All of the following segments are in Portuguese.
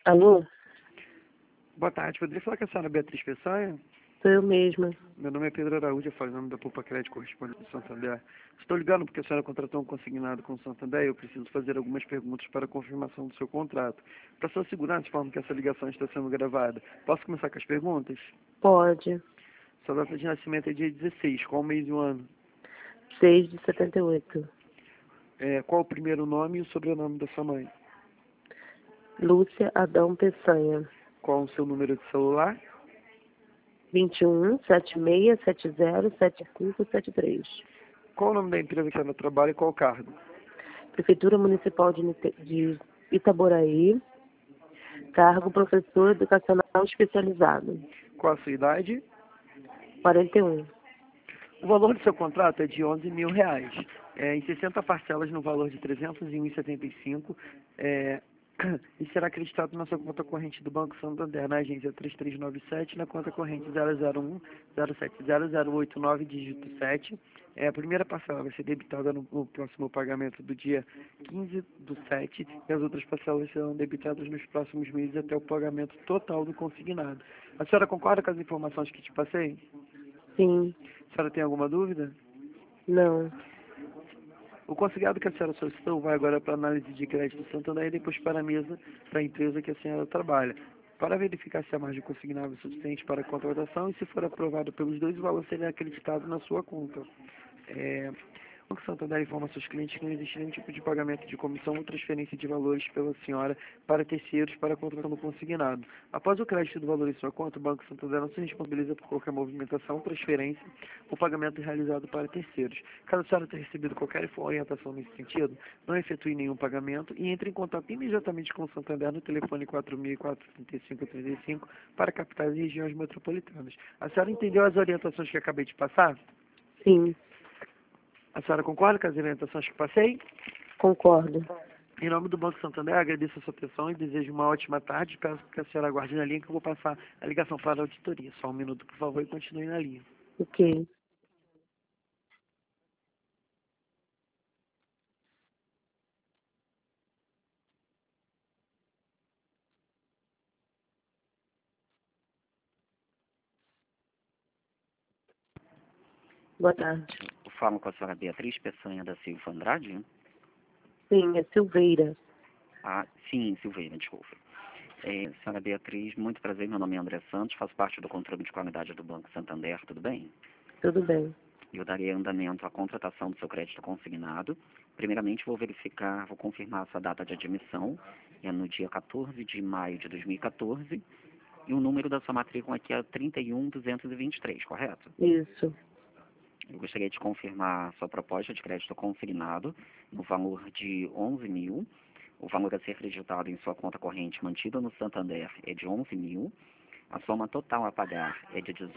Alô? Boa tarde, poderia falar com a senhora Beatriz Peçanha? Sou eu mesma. Meu nome é Pedro Araújo, eu falo em nome da Poupa Crédito Correspondente do Santander. Estou ligando porque a senhora contratou um consignado com o Santander e eu preciso fazer algumas perguntas para a confirmação do seu contrato. Para sua segurança, informo que essa ligação está sendo gravada. Posso começar com as perguntas? Pode. Sua data de nascimento é dia 16, qual mês e o ano? 6 de 78. Qual o primeiro nome e o sobrenome da sua mãe? Lúcia Adão Peçanha. Qual o seu número de celular? 21 76 70 7573. Qual o nome da empresa que a senhora trabalha e qual o cargo? Prefeitura Municipal de Itaboraí. Cargo professor educacional especializado. Qual a sua idade? 41. O valor do seu contrato é de R$ 11.000, em 60 parcelas no valor de R$ 301,75, e será acreditado na sua conta corrente do Banco Santander, na agência 3397, na conta corrente 001-070-089, dígito 7. A primeira parcela vai ser debitada no próximo pagamento do dia 15/7, e as outras parcelas serão debitadas nos próximos meses até o pagamento total do consignado. A senhora concorda com as informações que te passei? Sim. A senhora tem alguma dúvida? Não. O consignado que a senhora solicitou vai agora para análise de crédito do Santander e depois para a mesa da empresa que a senhora trabalha, para verificar se a margem consignável é suficiente para a contratação e, se for aprovado pelos dois, o valor será acreditado na sua conta. O Banco Santander informa aos seus clientes que não existe nenhum tipo de pagamento de comissão ou transferência de valores pela senhora para terceiros para a contratação do consignado. Após o crédito do valor em sua conta, o Banco Santander não se responsabiliza por qualquer movimentação, transferência ou pagamento realizado para terceiros. Caso a senhora tenha recebido qualquer orientação nesse sentido, não efetue nenhum pagamento e entre em contato imediatamente com o Santander no telefone 4004-3535 para capitais e regiões metropolitanas. A senhora entendeu as orientações que acabei de passar? Sim. A senhora concorda com as orientações que passei? Concordo. Em nome do Banco Santander, agradeço a sua atenção e desejo uma ótima tarde. Peço que a senhora aguarde na linha que eu vou passar a ligação para a auditoria. Só um minuto, por favor, e continue na linha. Ok. Boa tarde. Eu falo com a senhora Beatriz Peçanha da Silva Andrade? Sim, é Silveira. Ah, sim, Silveira, desculpa. Senhora Beatriz, muito prazer, meu nome é André Santos, faço parte do controle de qualidade do Banco Santander, tudo bem? Tudo bem. Eu darei andamento à contratação do seu crédito consignado. Primeiramente, vou confirmar a sua data de admissão, é no dia 14 de maio de 2014, e o número da sua matrícula aqui é 31223, correto? Isso. Eu gostaria de confirmar a sua proposta de crédito consignado no valor de 11.000. O valor a ser acreditado em sua conta corrente mantida no Santander é de 11.000. A soma total a pagar é de R$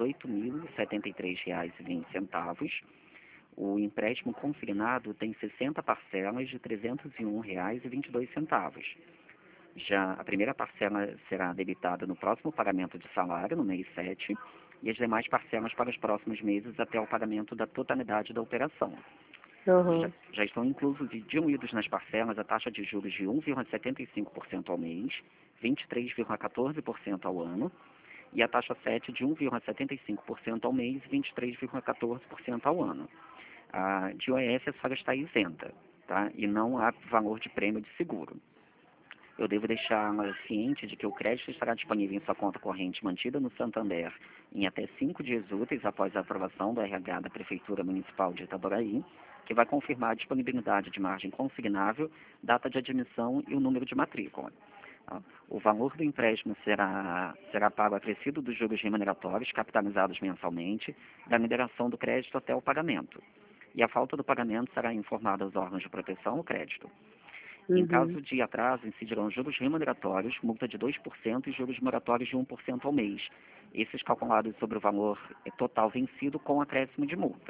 18.073,20. O empréstimo consignado tem 60 parcelas de R$ 301,22. Já a primeira parcela será debitada no próximo pagamento de salário, no mês 7, e as demais parcelas para os próximos meses até o pagamento da totalidade da operação. Uhum. Já estão inclusos e diluídos nas parcelas a taxa de juros de 1,75% ao mês, 23,14% ao ano, e a taxa 7 de 1,75% ao mês, 23,14% ao ano. A de IOF a senhora está isenta, tá? E não há valor de prêmio de seguro. Eu devo deixá-la ciente de que o crédito estará disponível em sua conta corrente mantida no Santander em até 5 dias úteis após a aprovação do RH da Prefeitura Municipal de Itaboraí, que vai confirmar a disponibilidade de margem consignável, data de admissão e o número de matrícula. O valor do empréstimo será pago acrescido dos juros remuneratórios capitalizados mensalmente, da liberação do crédito até o pagamento. E a falta do pagamento será informada aos órgãos de proteção ao crédito. Em caso de atraso, incidirão juros remuneratórios, multa de 2% e juros moratórios de 1% ao mês. Esses calculados sobre o valor total vencido com acréscimo de multa.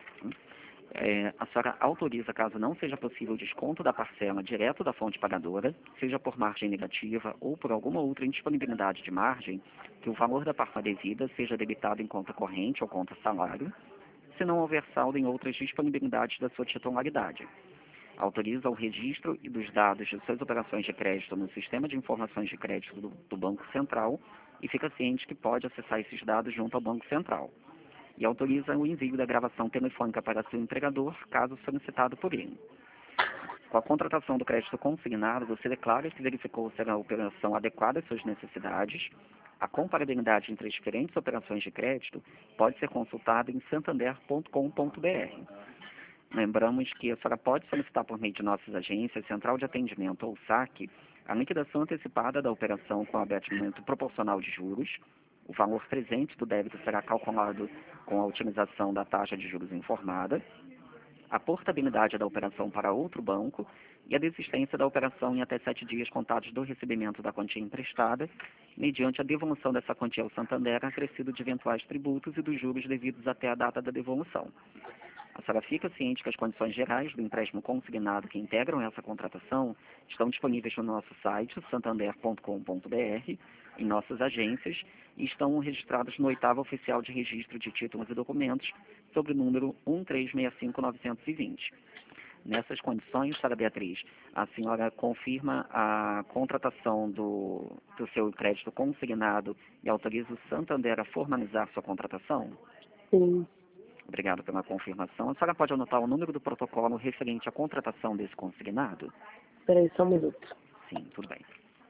A senhora autoriza, caso não seja possível o desconto da parcela direto da fonte pagadora, seja por margem negativa ou por alguma outra indisponibilidade de margem, que o valor da parcela devida seja debitado em conta corrente ou conta salário, se não houver saldo em outras disponibilidades da sua titularidade. Autoriza o registro e dos dados de suas operações de crédito no Sistema de Informações de Crédito do Banco Central e fica ciente que pode acessar esses dados junto ao Banco Central. E autoriza o envio da gravação telefônica para seu empregador, caso solicitado por ele. Com a contratação do crédito consignado, você declara que verificou se a operação adequada às suas necessidades. A comparabilidade entre as diferentes operações de crédito pode ser consultada em santander.com.br. Lembramos que a senhora pode solicitar por meio de nossas agências, Central de Atendimento ou SAC, a liquidação antecipada da operação com abatimento proporcional de juros. O valor presente do débito será calculado com a utilização da taxa de juros informada, a portabilidade da operação para outro banco e a desistência da operação em até 7 dias contados do recebimento da quantia emprestada, mediante a devolução dessa quantia ao Santander acrescido de eventuais tributos e dos juros devidos até a data da devolução. A senhora fica ciente que as condições gerais do empréstimo consignado que integram essa contratação estão disponíveis no nosso site, santander.com.br, em nossas agências, e estão registrados no 8º Oficial de Registro de Títulos e Documentos, sob o número 1365920. Nessas condições, Sra. Beatriz, a senhora confirma a contratação do seu crédito consignado e autoriza o Santander a formalizar sua contratação? Sim. Obrigado pela confirmação. A senhora pode anotar o número do protocolo referente à contratação desse consignado? Espera aí só um minuto. Sim, tudo bem.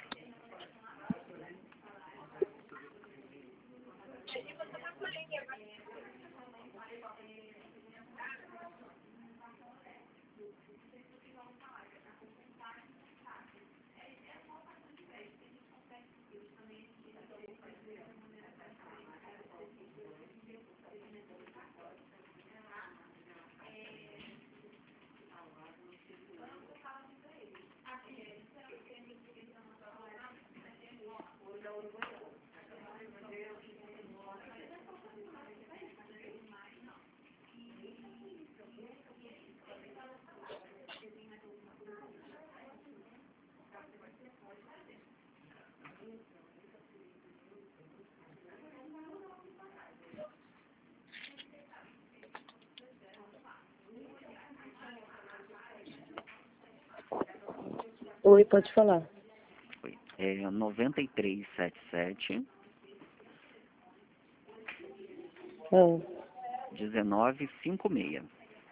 Oi, pode falar. É 9377 Ah, 1956.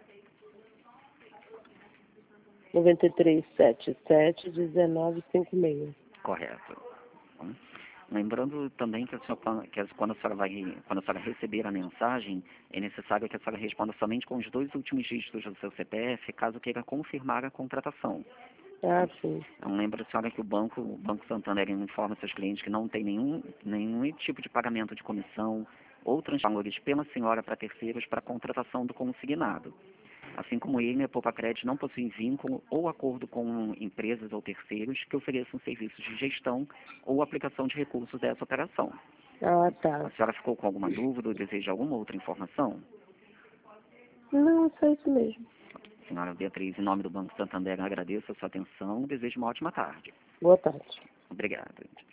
9377-1956. Correto. Bom, lembrando também que, quando a senhora receber a mensagem, é necessário que a senhora responda somente com os 2 últimos dígitos do seu CPF, caso queira confirmar a contratação. Ah, sim. Então, lembra a senhora que o Banco Santander informa seus clientes que não tem nenhum tipo de pagamento de comissão ou valores pela senhora para terceiros para a contratação do consignado. Assim como ele, a Poupa Crédito não possui vínculo ou acordo com empresas ou terceiros que ofereçam serviços de gestão ou aplicação de recursos dessa operação. Ah, tá. A senhora ficou com alguma dúvida ou deseja alguma outra informação? Não, só isso mesmo. Senhora Beatriz, em nome do Banco Santander, agradeço a sua atenção e desejo uma ótima tarde. Boa tarde. Obrigado.